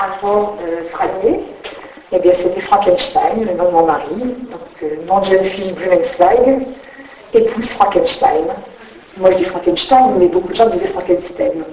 avant Franier, eh bien c'était Frankenstein, le nom de mon mari, donc nom de jeune fille Blumenstein, épouse Frankenstein. Moi je dis Frankenstein, mais beaucoup de gens disaient Frankenstein.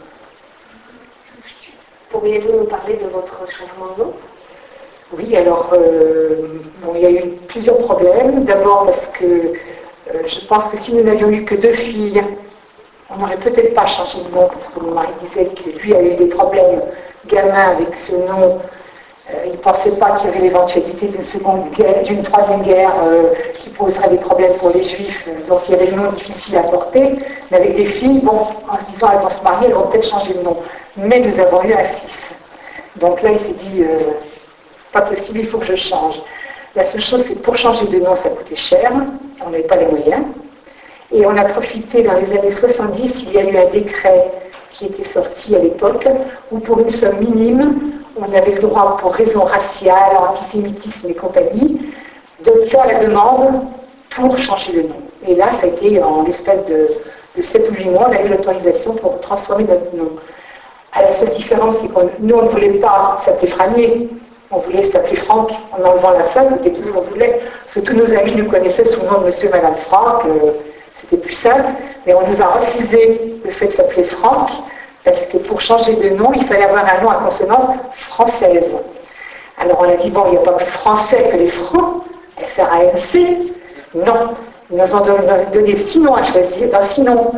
Pourriez-vous nous parler de votre changement de nom? Oui, alors, il y a eu plusieurs problèmes. D'abord parce que je pense que si nous n'avions eu que 2 filles, on n'aurait peut-être pas changé de nom, parce que mon mari disait que lui avait eu des problèmes gamins avec ce nom. Il ne pensait pas qu'il y avait l'éventualité d'une troisième guerre qui poserait des problèmes pour les juifs. Donc il y avait des noms difficiles à porter. Mais avec des filles, bon, en se disant elles vont se marier, elles vont peut-être changer de nom. Mais nous avons eu un fils. Donc là, il s'est dit, pas possible, il faut que je change. La seule chose, c'est que pour changer de nom, ça coûtait cher. On n'avait pas les moyens. Et on a profité, dans les années 70, il y a eu un décret qui était sorti à l'époque, où pour une somme minime, on avait le droit, pour raisons raciales, antisémitisme et compagnie, de faire la demande pour changer de nom. Et là, ça a été en l'espace de 7 ou 8 mois, on a eu l'autorisation pour transformer notre nom. La seule différence, c'est que nous, on ne voulait pas s'appeler Franier, on voulait s'appeler Franck, en enlevant la fin, c'était tout ce qu'on voulait. Parce que tous nos amis nous connaissaient sous le nom de Monsieur et Madame Franck, c'était plus simple, mais on nous a refusé le fait de s'appeler Franck, parce que pour changer de nom, il fallait avoir un nom à consonance française. Alors on a dit, bon, il n'y a pas plus français que les francs, F-R-A-N-C. Non, ils nous ont donné 6 noms à choisir, 6 noms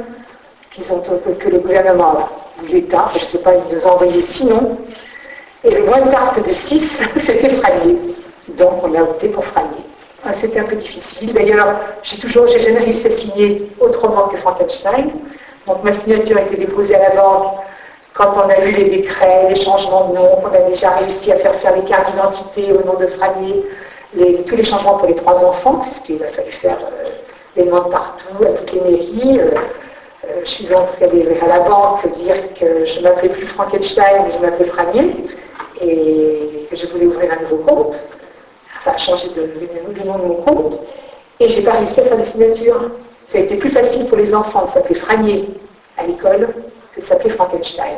que le gouvernement ou l'État, je ne sais pas, ils nous ont envoyé 6 noms. Et le moins tarte de 6, c'était Franier. Donc on a opté pour Franier. C'était un peu difficile. D'ailleurs, j'ai jamais réussi à signer autrement que Frankenstein. Donc ma signature a été déposée à la banque quand on a eu les décrets, les changements de nom, on a déjà réussi à faire les cartes d'identité au nom de Franier, tous les changements pour les 3 enfants, puisqu'il a fallu faire des noms partout, à toutes les mairies. Je suis entrée à la banque dire que je ne m'appelais plus Frankenstein, mais je m'appelais Franier, et que je voulais ouvrir un nouveau compte, enfin changer le nom de mon compte, et je n'ai pas réussi à faire de signature. Ça a été plus facile pour les enfants de s'appeler Franier à l'école que de s'appeler Frankenstein.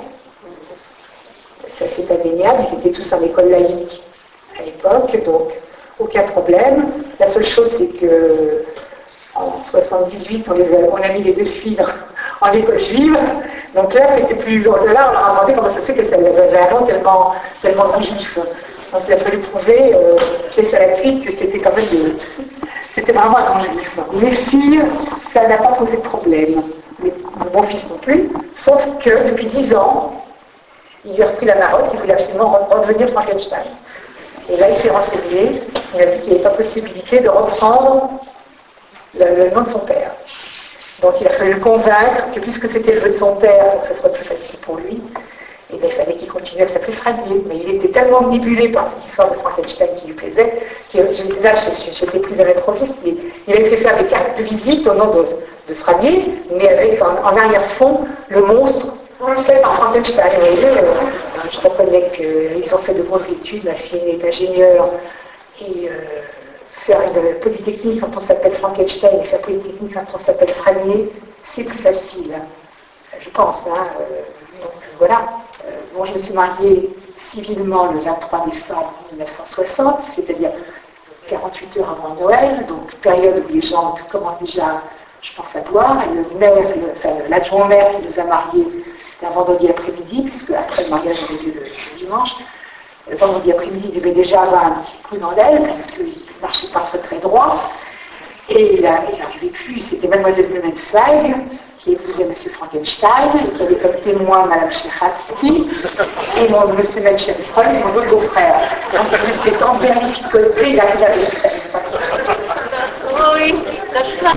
Ça c'est indéniable, ils étaient tous en école laïque à l'époque, donc aucun problème. La seule chose c'est que en 78, on a mis les 2 filles en école juive, donc là c'était plus... Là on leur a demandé comment ça se fait que ça avait un nom tellement grand juif. Donc il a fallu prouver, pièce à la cuite, que c'était quand même c'était vraiment un grand juif. Les filles, ça n'a pas posé de problème. Mon fils non plus, sauf que depuis 10 ans, il lui a repris la marotte, il voulait absolument redevenir Frankenstein. Et là, il s'est renseigné, il a vu qu'il n'y avait pas possibilité de reprendre le nom de son père. Donc il a fallu le convaincre que puisque c'était le jeu de son père, pour que ce soit plus facile pour lui, et bien, il fallait qu'il continue à s'appeler Franier. Mais il était tellement manipulé par cette histoire de Frankenstein qui lui plaisait, que là, j'étais prise à l'improviste, mais il avait fait faire des cartes de visite au nom de Franier, mais avec en arrière-fond le monstre fait par Frankenstein. Je reconnais qu'ils ont fait de grosses études, la fille est ingénieure, et faire une polytechnique quand on s'appelle Frankenstein et faire polytechnique quand on s'appelle Franier, c'est plus facile, je pense. Donc voilà. Bon, je me suis mariée civilement le 23 décembre 1960, c'est-à-dire 48 heures avant Noël, donc période où les gens commencent déjà, je pense, à boire. Et le maire, l'adjoint maire qui nous a mariés, c'était un vendredi après-midi, puisque après le mariage avait lieu le dimanche. Le vendredi après-midi, il devait déjà avoir un petit coup dans l'aile, parce qu'il ne marchait pas très droit. Et il n'arrivait plus, c'était Mademoiselle Blumenstein, qui épousait M. Frankenstein, et qui avait comme témoin Mme Chechatsky, et M. Menschenfreund, mon autre beau-frère. Donc il s'est embellificoté, il a fait la vérité. Oui,